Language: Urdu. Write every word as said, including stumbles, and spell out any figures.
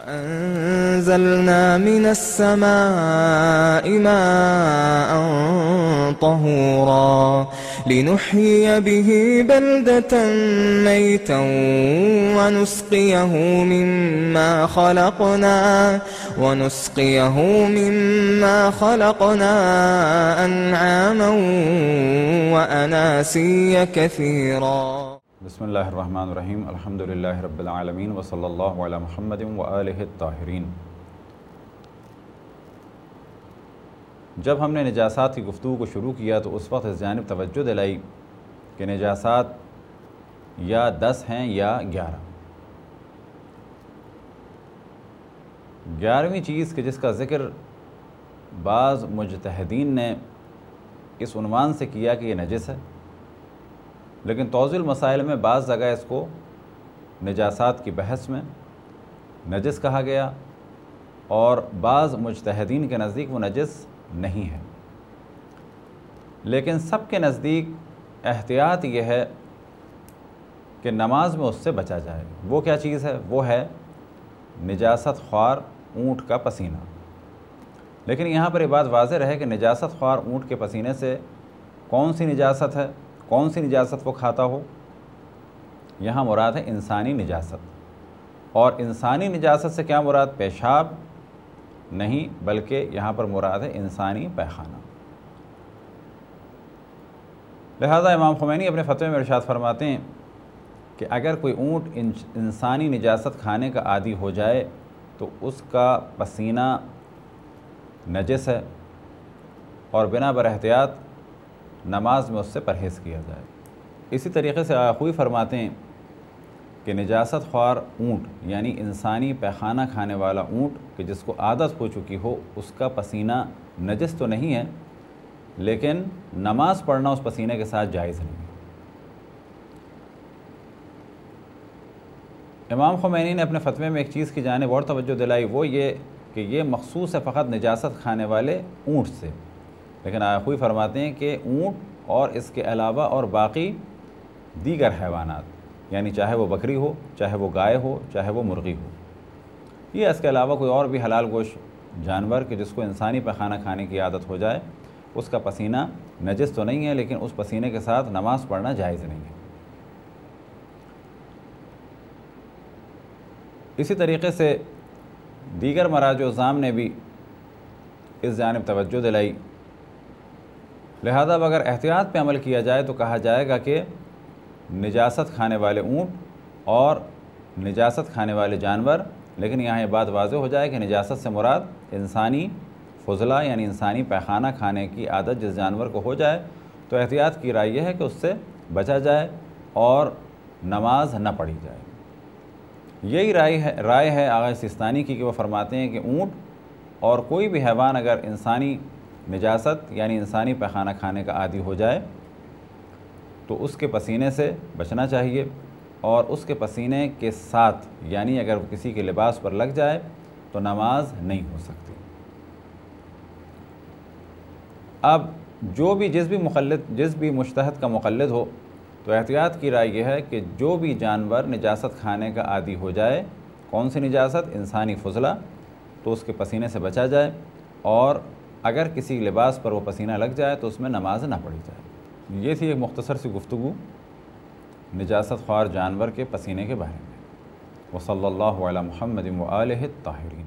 وأنزلنا من السماء ماء طهورا لنحيي به بلدة ميتا ونسقيه مما خلقنا ونسقيه مما خلقنا أنعاما وأناسيا كثيرا. بسم اللہ الرحمن الرحیم. الحمد للہ رب العالمین وصلی اللہ علی محمد وآلہ الطاہرین. جب ہم نے نجاسات کی گفتگو کو شروع کیا تو اس وقت اس جانب توجہ دلائی کہ نجاسات یا دس ہیں یا گیارہ. گیارہویں چیز کہ جس کا ذکر بعض مجتہدین نے اس عنوان سے کیا کہ یہ نجس ہے، لیکن توضیح المسائل میں بعض جگہ اس کو نجاسات کی بحث میں نجس کہا گیا، اور بعض مجتہدین کے نزدیک وہ نجس نہیں ہے. لیکن سب کے نزدیک احتیاط یہ ہے کہ نماز میں اس سے بچا جائے. وہ کیا چیز ہے؟ وہ ہے نجاست خوار اونٹ کا پسینہ. لیکن یہاں پر یہ بات واضح رہے کہ نجاست خوار اونٹ کے پسینے سے کون سی نجاست ہے، کون سی نجاست وہ کھاتا ہو. یہاں مراد ہے انسانی نجاست. اور انسانی نجاست سے کیا مراد؟ پیشاب نہیں، بلکہ یہاں پر مراد ہے انسانی پیخانہ. لہذا امام خمینی اپنے فتوے میں ارشاد فرماتے ہیں کہ اگر کوئی اونٹ انسانی نجاست کھانے کا عادی ہو جائے تو اس کا پسینہ نجس ہے، اور بنا بر احتیاط نماز میں اس سے پرہیز کیا جائے. اسی طریقے سے آخوی فرماتے ہیں کہ نجاست خوار اونٹ یعنی انسانی پیخانہ کھانے والا اونٹ کہ جس کو عادت ہو چکی ہو، اس کا پسینہ نجس تو نہیں ہے، لیکن نماز پڑھنا اس پسینے کے ساتھ جائز نہیں ہے. امام خمینی نے اپنے فتوے میں ایک چیز کی جانب اور توجہ دلائی، وہ یہ کہ یہ مخصوص ہے فقط نجاست کھانے والے اونٹ سے. لیکن آخوی فرماتے ہیں کہ اونٹ اور اس کے علاوہ اور باقی دیگر حیوانات، یعنی چاہے وہ بکری ہو، چاہے وہ گائے ہو، چاہے وہ مرغی ہو، یہ اس کے علاوہ کوئی اور بھی حلال گوشت جانور کہ جس کو انسانی پیخانہ کھانے کی عادت ہو جائے، اس کا پسینہ نجس تو نہیں ہے، لیکن اس پسینے کے ساتھ نماز پڑھنا جائز نہیں ہے. اسی طریقے سے دیگر مراجع الزام نے بھی اس جانب توجہ دلائی. لہذا اگر احتیاط پہ عمل کیا جائے تو کہا جائے گا کہ نجاست کھانے والے اونٹ اور نجاست کھانے والے جانور، لیکن یہاں یہ بات واضح ہو جائے کہ نجاست سے مراد انسانی فضلہ یعنی انسانی پیخانہ کھانے کی عادت جس جانور کو ہو جائے تو احتیاط کی رائے یہ ہے کہ اس سے بچا جائے اور نماز نہ پڑھی جائے. یہی رائے ہے رائے ہے آغا سیستانی کی کہ وہ فرماتے ہیں کہ اونٹ اور کوئی بھی حیوان اگر انسانی نجاست یعنی انسانی پیخانہ کھانے کا عادی ہو جائے تو اس کے پسینے سے بچنا چاہیے، اور اس کے پسینے کے ساتھ یعنی اگر کسی کے لباس پر لگ جائے تو نماز نہیں ہو سکتی. اب جو بھی جس بھی مقلد جس بھی مجتہد کا مقلد ہو تو احتیاط کی رائے یہ ہے کہ جو بھی جانور نجاست کھانے کا عادی ہو جائے، کون سی نجاست؟ انسانی فضلہ، تو اس کے پسینے سے بچا جائے، اور اگر کسی لباس پر وہ پسینہ لگ جائے تو اس میں نماز نہ پڑھی جائے. یہ تھی ایک مختصر سی گفتگو نجاست خوار جانور کے پسینے کے بارے میں. وصلی اللہ علی محمد وآلہ الطاہرین.